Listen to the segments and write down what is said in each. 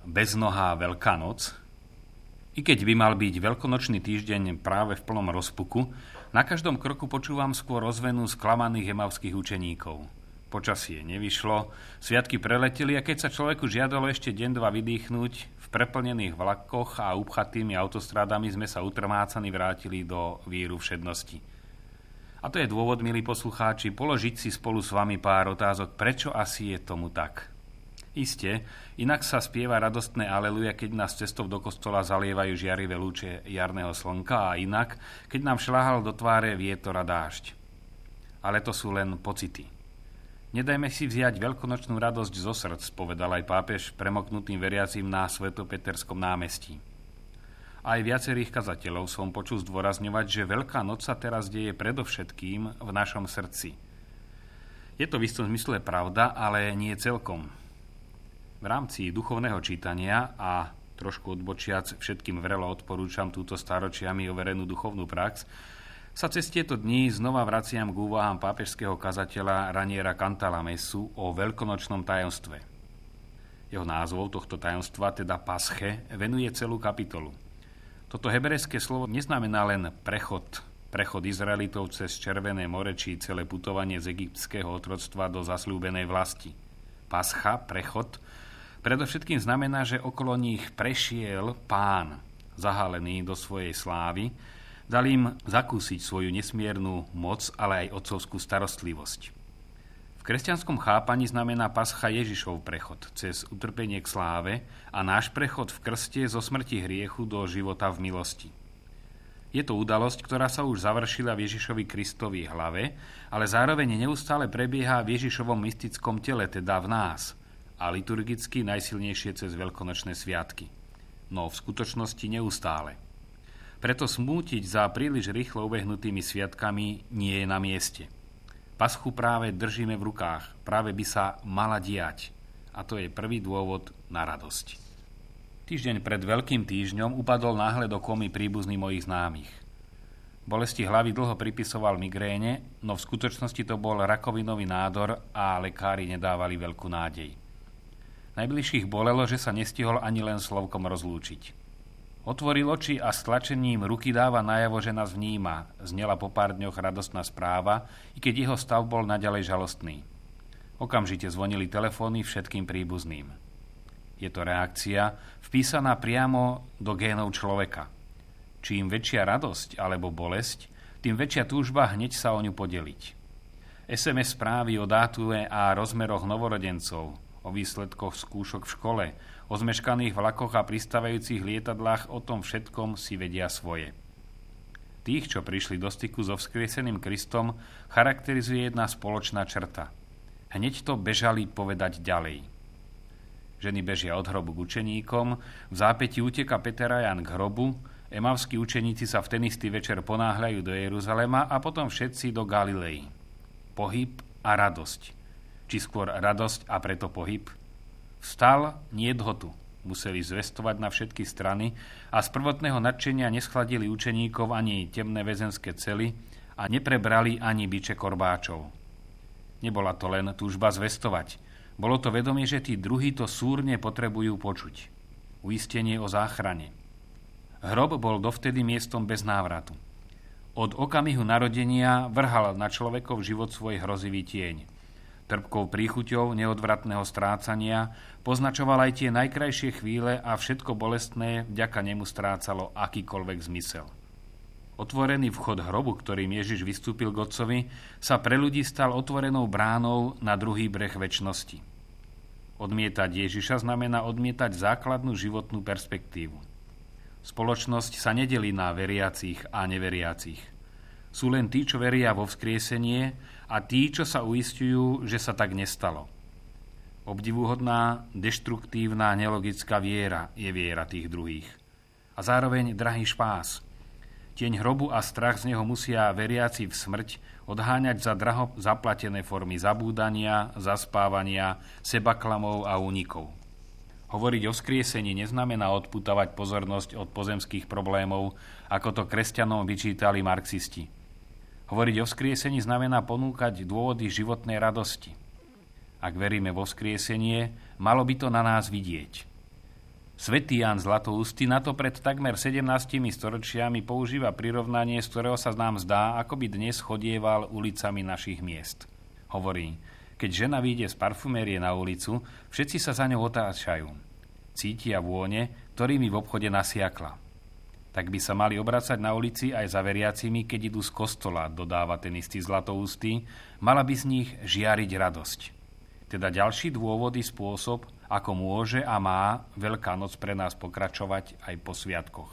beznohá Veľká noc? I keď by mal byť veľkonočný týždeň práve v plnom rozpuku, na každom kroku počúvam skôr ozvenu sklamaných emavských učeníkov. Počasie nevyšlo, sviatky preleteli a keď sa človeku žiadalo ešte deň, dva vydýchnuť, v preplnených vlakoch a upchatými autostrádami sme sa utrmácaní vrátili do víru všednosti. A to je dôvod, milí poslucháči, položiť si spolu s vami pár otázok, prečo asi je tomu tak. Isté, inak sa spieva radostné aleluja, keď nás cestou do kostola zalievajú žiarivé lúče jarného slnka a inak, keď nám šľahal do tváre vietor a dážď. Ale to sú len pocity. Nedajme si vziať veľkonočnú radosť zo srdc, povedal aj pápež premoknutým veriacim na Svetopeterskom námestí. Aj viacerých kazateľov som počul zdôrazňovať, že Veľká noc sa teraz deje predovšetkým v našom srdci. Je to v istom zmysle pravda, ale nie celkom. V rámci duchovného čítania a trošku odbočiac všetkým vrelo odporúčam túto stáročiami overenú duchovnú prax, sa cez tieto dni znova vraciam k úvahám pápežského kazateľa Raniera Cantalamesu o veľkonočnom tajomstve. Jeho názov tohto tajomstva, teda Pasche, venuje celú kapitolu. Toto hebrejské slovo neznamená len prechod Izraelitov cez Červené more či celé putovanie z egyptského otroctva do zasľúbenej vlasti. Pascha, prechod, predovšetkým znamená, že okolo nich prešiel Pán, zahálený do svojej slávy, dal im zakúsiť svoju nesmiernu moc, ale aj otcovskú starostlivosť. V kresťanskom chápaní znamená Pascha Ježišov prechod cez utrpenie k sláve a náš prechod v krste zo smrti hriechu do života v milosti. Je to udalosť, ktorá sa už završila v Ježišovi Kristovi hlave, ale zároveň neustále prebieha v Ježišovom mystickom tele, teda v nás, a liturgicky najsilnejšie cez veľkonočné sviatky. No v skutočnosti neustále. Preto smútiť za príliš rýchlo ubehnutými sviatkami nie je na mieste. Paschu práve držíme v rukách, práve by sa mala diať. A to je prvý dôvod na radosť. Týždeň pred Veľkým týždňom upadol náhle do komy príbuzný mojich známych. Bolesti hlavy dlho pripisoval migréne, no v skutočnosti to bol rakovinový nádor a lekári nedávali veľkú nádej. Najbližších bolelo, že sa nestihol ani len slovkom rozlúčiť. Otvoril oči a s tlačením ruky dáva najavo, že nás vníma. Znela po pár dňoch radostná správa, i keď jeho stav bol naďalej žalostný. Okamžite zvonili telefóny všetkým príbuzným. Je to reakcia vpísaná priamo do génov človeka. Čím väčšia radosť alebo bolesť, tým väčšia túžba hneď sa o ňu podeliť. SMS správy o dátume a rozmeroch novorodencov, o výsledkoch skúšok v škole, o zmeškaných vlakoch a pristávajúcich lietadlách, o tom všetkom si vedia svoje. Tých, čo prišli do styku so vzkrieseným Kristom, charakterizuje jedna spoločná črta. Hneď to bežali povedať ďalej. Ženy bežia od hrobu k učeníkom, v zápäti uteka Peter a Ján k hrobu, emavskí učeníci sa v ten istý večer ponáhľajú do Jeruzalema a potom všetci do Galilei. Pohyb a radosť. Či skôr radosť a preto pohyb? Vstal, niet ho tu. Museli zvestovať na všetky strany a z prvotného nadšenia neschladili učeníkov ani temné väzenské cely a neprebrali ani biče korbáčov. Nebola to len túžba zvestovať. Bolo to vedomie, že tí druhí to súrne potrebujú počuť. Uistenie o záchrane. Hrob bol dovtedy miestom bez návratu. Od okamihu narodenia vrhal na človekov život svoj hrozivý tieň. Trpkou príchuťou neodvratného strácania poznačoval aj tie najkrajšie chvíle a všetko bolestné vďaka nemu strácalo akýkoľvek zmysel. Otvorený vchod hrobu, ktorým Ježiš vystúpil k Otcovi, sa pre ľudí stal otvorenou bránou na druhý breh večnosti. Odmietať Ježiša znamená odmietať základnú životnú perspektívu. Spoločnosť sa nedelí na veriacich a neveriacich. Sú len tí, čo veria vo vzkriesenie a tí, čo sa uisťujú, že sa tak nestalo. Obdivuhodná, deštruktívna, nelogická viera je viera tých druhých. A zároveň drahý špás. Tieň hrobu a strach z neho musia veriaci v smrť odháňať za draho zaplatené formy zabúdania, zaspávania, sebaklamov a únikov. Hovoriť o vzkriesení neznamená odpútavať pozornosť od pozemských problémov, ako to kresťanom vyčítali marxisti. Hovoriť o vzkriesení znamená ponúkať dôvody životnej radosti. Ak veríme vo vzkriesenie, malo by to na nás vidieť. Svätý Ján Zlatoústy na to pred takmer 17 storočiami používa prirovnanie, z ktorého sa nám zdá, ako by dnes chodieval ulicami našich miest. Hovorí, keď žena vyjde z parfumérie na ulicu, všetci sa za ňou otáčajú. Cítia vône, ktorými v obchode nasiakla. Tak by sa mali obracať na ulici aj za veriacimi, keď idú z kostola, dodáva ten istý Zlatoústy, mala by z nich žiariť radosť. Teda ďalší dôvod i spôsob, ako môže a má Veľká noc pre nás pokračovať aj po sviatkoch.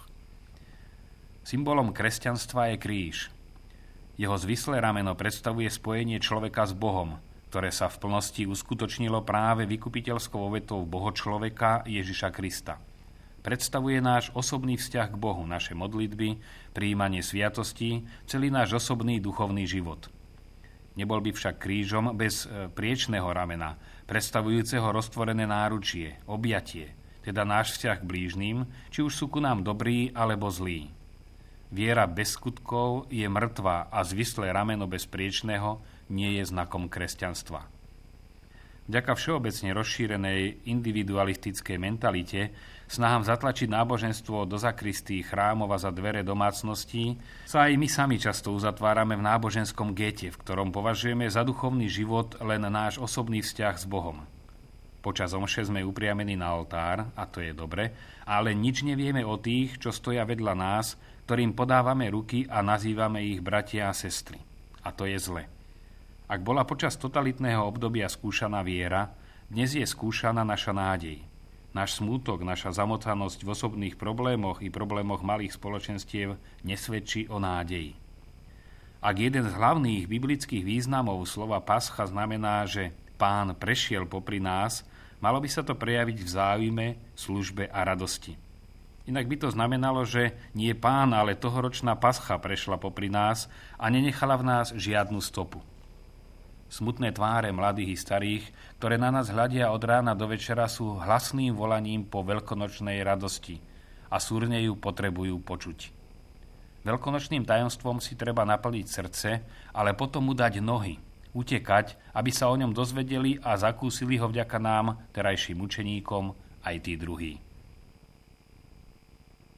Symbolom kresťanstva je kríž. Jeho zvislé rameno predstavuje spojenie človeka s Bohom, ktoré sa v plnosti uskutočnilo práve vykupiteľskou obetou Bohočloveka Ježiša Krista. Predstavuje náš osobný vzťah k Bohu, naše modlitby, prijímanie sviatostí, celý náš osobný duchovný život. Nebol by však krížom bez priečného ramena, predstavujúceho roztvorené náručie, objatie, teda náš vzťah k blížnym, či už sú ku nám dobrí alebo zlí. Viera bez skutkov je mŕtva a zvislé rameno bez priečného nie je znakom kresťanstva. Vďaka všeobecne rozšírenej individualistickej mentalite, snahám zatlačiť náboženstvo do zakristí, chrámov a za dvere domácností, sa aj my sami často uzatvárame v náboženskom géte, v ktorom považujeme za duchovný život len náš osobný vzťah s Bohom. Počas omše sme upriamení na oltár, a to je dobre, ale nič nevieme o tých, čo stoja vedľa nás, ktorým podávame ruky a nazývame ich bratia a sestry. A to je zle. Ak bola počas totalitného obdobia skúšaná viera, dnes je skúšaná naša nádej. Náš smútok, naša zamotanosť v osobných problémoch i problémoch malých spoločenstiev nesvedčí o nádeji. Ak jeden z hlavných biblických významov slova pascha znamená, že Pán prešiel popri nás, malo by sa to prejaviť v záujme, službe a radosti. Inak by to znamenalo, že nie Pán, ale tohoročná pascha prešla popri nás a nenechala v nás žiadnu stopu. Smutné tváre mladých i starých, ktoré na nás hľadia od rána do večera, sú hlasným volaním po veľkonočnej radosti a súrne ju potrebujú počuť. Veľkonočným tajomstvom si treba naplniť srdce, ale potom mu dať nohy, utekať, aby sa o ňom dozvedeli a zakúsili ho vďaka nám, terajším učeníkom, aj tí druhí.